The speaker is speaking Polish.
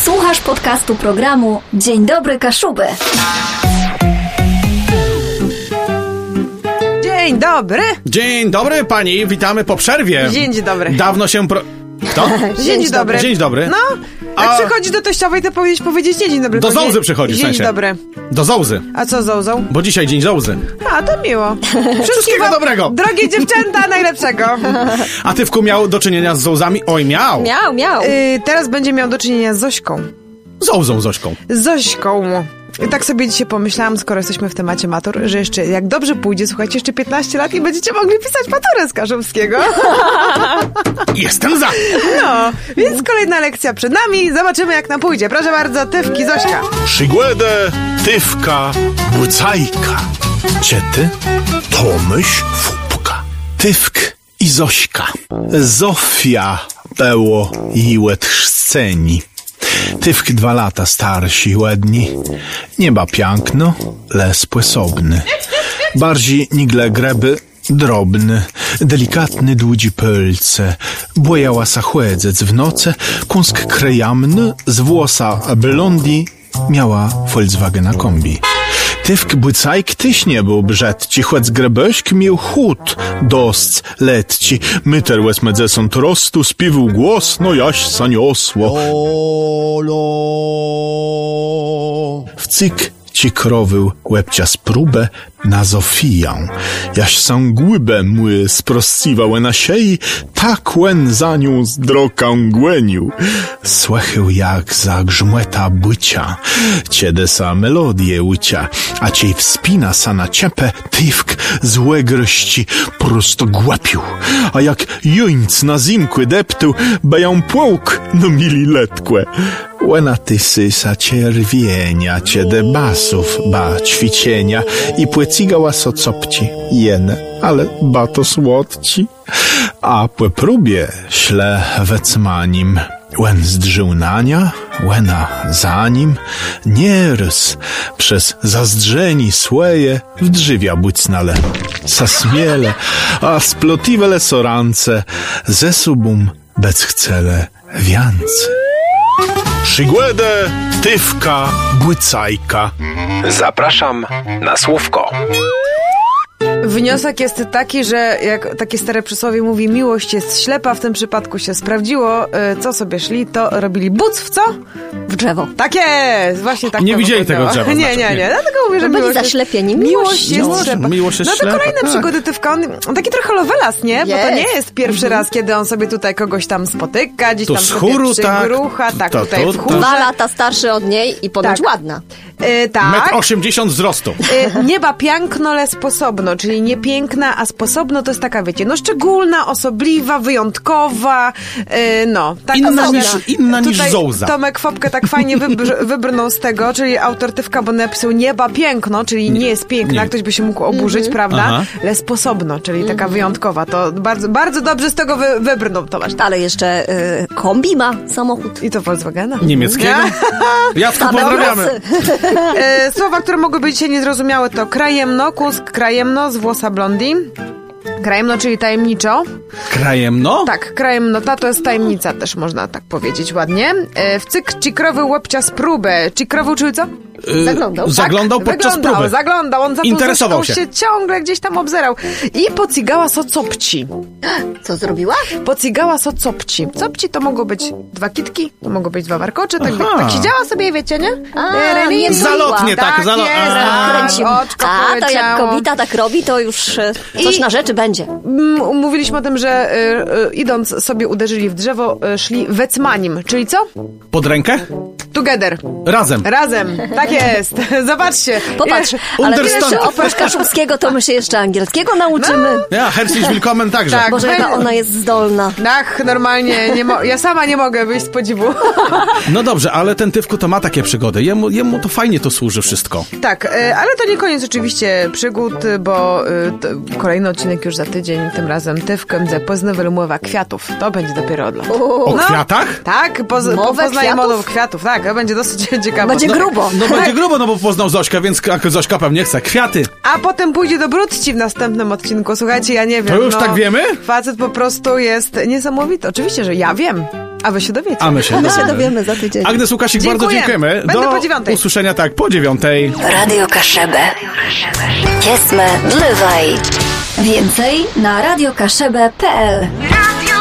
Słuchasz podcastu programu Dzień dobry Kaszuby. Dzień dobry. Dzień dobry pani, witamy po przerwie. Dzień dobry. Dawno się Kto? Dzień dobry. Dzień dobry. No, jak przychodzisz do teściowej, to powinieneś powiedzieć dzień dobry. Do Zołzy przychodzisz, w sensie. Dzień dobry. Do Zołzy. A co z Zołzą? Bo dzisiaj dzień Zołzy. A, to miło. Wszystkiego dobrego. Drogie dziewczęta, najlepszego. A Tywku miał do czynienia z Zołzami? Oj, miał. Miał. Teraz będzie miał do czynienia z Zośką. Zośką. Z Zośką. I tak sobie dzisiaj pomyślałam, skoro jesteśmy w temacie matur, że jeszcze jak dobrze pójdzie, słuchajcie, jeszcze 15 lat i będziecie mogli pisać maturę z Kaszubskiego. Jestem za. No, więc kolejna lekcja przed nami. Zobaczymy, jak nam pójdzie. Proszę bardzo, Tywki, Zośka. Przygłedę, Tywka, Bucajka, Ciety, Tomyś, Fupka, Tywk i Zośka. Zofia było iłet sceni. Tywk 2 lata starsi ładni. Nieba piękno, le sposobny. Bardziej nigle greby drobny, delikatny dłudzi pölce. Bojała sachłedzec w noce, kunsk krejamny, z włosa blondi, miała Volkswagena kombi. Tywk Bucajk tyś nie był brzedci, choć grebeśk miał chód dost letci. Myter łez medzeson trostu, spiwał głośno, jaś zaniosło. W cyk ci krowył łebcia spróbę na Zofiję. Jaś są głybę mły sprosciwał na siei, tak łen za nią z droką głenił. Słechył jak za grzmłeta bycia, ciede sa melodię łycia, a ciej wspina sa na ciepę, Tywk złe grści prosto głapił, a jak juńc na zimkły deptył, beją płóg no mili letkłe. Łena tysy sa cierwienia, ciede basów, ba ćwiczenia i płecigała so copci, jene, ale ba to słodci. A po próbie śle wecmanim, łen zdrzył nania, łena za nim, nieraz przez zazdrzeni słeje wdrzywia bucnale, sasmiele, a splotiwele sorance, ze subum bez chcele wiance. Przygłedę, Tywka, Bucajka. Zapraszam na słówko. Wniosek jest taki, że jak takie stare przysłowie mówi, miłość jest ślepa, w tym przypadku się sprawdziło. Co sobie szli, to robili buc w co? W drzewo. Tak jest! Właśnie tak. Nie widzieli tego drzewa. Nie. Dlatego mówię, że byli zaślepieni. Miłość jest ślepa. Miłość jest no to ślepa, kolejne tak. przygody Tywka. On taki trochę lovelas, nie? Bo to nie jest pierwszy raz, kiedy on sobie tutaj kogoś tam spotyka, gdzieś Tu tam z sobie chóru, przygrucha, tak, To tutaj w tak. chórze. 2 lata starszy od niej i ponoć Tak. ładna. Tak. 1,80 m wzrostu. Nieba piękno, le sposobno, czyli nie piękna, a sposobno to jest taka, wiecie, no szczególna, osobliwa, wyjątkowa, no. Tak, Inna niż tutaj Zołza. Tomek Fopkę tak fajnie wybrnął z tego, czyli autor Tywka, bo napisał nieba piękno, czyli nie jest piękna, Nie. ktoś by się mógł oburzyć, prawda? Aha. Le sposobno, czyli taka wyjątkowa. To bardzo, bardzo dobrze z tego wybrnął Tomasz. Ale jeszcze kombi ma samochód. I to Volkswagena. Niemieckiego? Jacku, Same pozdrawiamy. obrazy. Słowa, które mogły być dzisiaj niezrozumiałe, to krajemno, kunsk krajemno, z włosa blondi. Krajemno, czyli tajemniczo. Krajemno? Tak, krajemnota to jest tajemnica, też można tak powiedzieć ładnie. W cyk cikrowy łebcia spróbę. Cikrowy, czyli co? Zaglądał. Podczas próby. Zaglądał, on za tą Interesował Zośką się ciągle gdzieś tam obzerał. I pocigała so copci. Co zrobiła? Pocigała so copci. Copci to mogą być 2 kitki, to mogą być 2 warkocze, tak, Aha. tak siedziała sobie, wiecie, nie? nie Zalotnie tak, jest, Kręcimy. oczko A, to jak poleciało. kobieta tak robi, to już coś na rzeczy będzie. Mówiliśmy o tym, że idąc sobie uderzyli w drzewo, szli wecmanim, czyli co? Pod rękę? Together. Razem. Tak jest. Zobaczcie. Popatrz, ale Understand. jeszcze oprócz kaszubskiego to my się jeszcze angielskiego nauczymy. Ja, herzlich willkommen także. Tak. Boże, jaka ona jest zdolna. Ach, normalnie, ja sama nie mogę wyjść z podziwu. No dobrze, ale ten Tywku to ma takie przygody. Jemu to fajnie to służy wszystko. Tak, ale to nie koniec oczywiście przygód, bo kolejny odcinek już za tydzień, tym razem Tywkę ze Poznań Mowa Kwiatów. To będzie dopiero odlot. O kwiatach? Tak, Mowę Poznaję kwiatów? modą kwiatów, tak, to będzie dosyć ciekawe. Będzie grubo. No będzie grubo, no bo poznał Zośkę, więc Zośka pewnie chce kwiaty. A potem pójdzie do Brudci w następnym odcinku. Słuchajcie, ja nie wiem. To już tak wiemy? Facet po prostu jest niesamowity. Oczywiście, że ja wiem. A wy się dowiecie. A my się My się dowiemy. dowiemy za tydzień. Agnes Łukasik, bardzo Dziękuję. dziękujemy. Będę Do po 9:00. usłyszenia po 9:00. Radio Kaszebę. Kiesme, dlywaj. Więcej na radiokaszebę.pl. Radio